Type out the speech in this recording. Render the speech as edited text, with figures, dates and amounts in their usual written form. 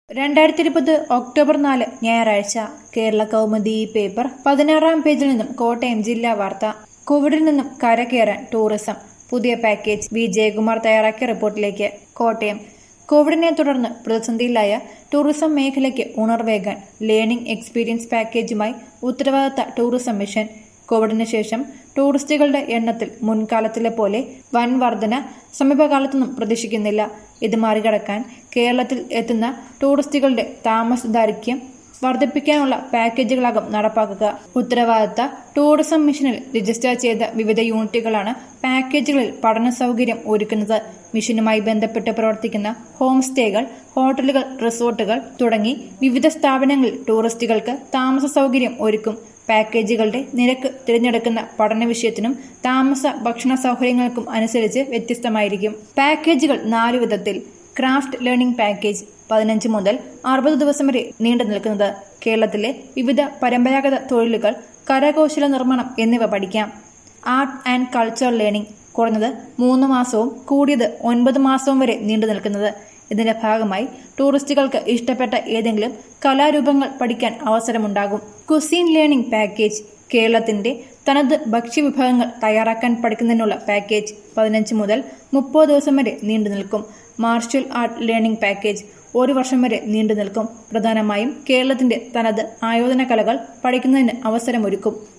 2020 October 4 ഞായറാഴ്ച Kerala Kaumudi paper 16-ാം പേജിൽ നിന്നും കോട്ടയം ജില്ലാ വാർത്ത. കോവിഡിൽ നിന്നും കരകയറാൻ ടൂറിസം പുതിയ പാക്കേജ്. വി ജയകുമാർ തയ്യാറാക്കിയ റിപ്പോർട്ടിലേക്ക്. കോട്ടയം. കോവിഡിനെ തുടർന്ന് പ്രതിസന്ധിയിലായ ടൂറിസം മേഖലയ്ക്ക് ഉണർവേകാൻ ലേണിംഗ് എക്സ്പീരിയൻസ് പാക്കേജുമായി ഉത്തരവാദിത്ത ടൂറിസം മിഷൻ. കോവിഡിന് ശേഷം ടൂറിസ്റ്റുകളുടെ എണ്ണത്തിൽ മുൻകാലത്തിലെ പോലെ വൻ വർധന സമീപകാലത്തൊന്നും പ്രതീക്ഷിക്കുന്നില്ല. ഇത് മറികടക്കാൻ കേരളത്തിൽ എത്തുന്ന ടൂറിസ്റ്റുകളുടെ താമസദൈർഘ്യം വർദ്ധിപ്പിക്കാനുള്ള പാക്കേജുകളാകും നടപ്പാക്കുക. ഉത്തരവാദിത്ത ടൂറിസം മിഷനിൽ രജിസ്റ്റർ ചെയ്ത വിവിധ യൂണിറ്റുകളാണ് പാക്കേജുകളിൽ പഠന സൗകര്യം ഒരുക്കുന്നത്. മിഷനുമായി ബന്ധപ്പെട്ട് പ്രവർത്തിക്കുന്ന ഹോം സ്റ്റേകൾ, ഹോട്ടലുകൾ, റിസോർട്ടുകൾ തുടങ്ങി വിവിധ സ്ഥാപനങ്ങളിൽ ടൂറിസ്റ്റുകൾക്ക് താമസ സൗകര്യം ഒരുക്കും. പാക്കേജുകളുടെ നിരക്ക് തിരഞ്ഞെടുക്കുന്ന പഠന വിഷയത്തിനും താമസ ഭക്ഷണ സൗകര്യങ്ങൾക്കും അനുസരിച്ച് വ്യത്യസ്തമായിരിക്കും. പാക്കേജുകൾ 4 വിധത്തിൽ. ക്രാഫ്റ്റ് ലേണിംഗ് പാക്കേജ് 15 മുതൽ 60 ദിവസം വരെ നീണ്ടു നിൽക്കുന്നത്. കേരളത്തിലെ വിവിധ പരമ്പരാഗത തൊഴിലുകൾ, കരകൗശല നിർമ്മാണം എന്നിവ പഠിക്കാം. ആർട്ട് ആൻഡ് കൾച്ചർ ലേണിംഗ് കുറഞ്ഞത് 3 മാസവും കൂടിയത് 9 മാസവും വരെ നീണ്ടു നിൽക്കുന്നത്. ഇതിന്റെ ഭാഗമായി ടൂറിസ്റ്റുകൾക്ക് ഇഷ്ടപ്പെട്ട ഏതെങ്കിലും കലാരൂപങ്ങൾ പഠിക്കാൻ അവസരമുണ്ടാകും. കുസീൻ ലേണിംഗ് പാക്കേജ് കേരളത്തിന്റെ തനത് ഭക്ഷ്യവിഭവങ്ങൾ തയ്യാറാക്കാൻ പഠിക്കുന്നതിനുള്ള പാക്കേജ് 15 മുതൽ 30 ദിവസം വരെ നീണ്ടു നിൽക്കും. മാർഷ്യൽ ആർട്ട് ലേണിംഗ് പാക്കേജ് 1 വർഷം വരെ നീണ്ടു നിൽക്കും. പ്രധാനമായും കേരളത്തിന്റെ തനത് ആയോധന കലകൾ പഠിക്കുന്നതിന് അവസരമൊരുക്കും.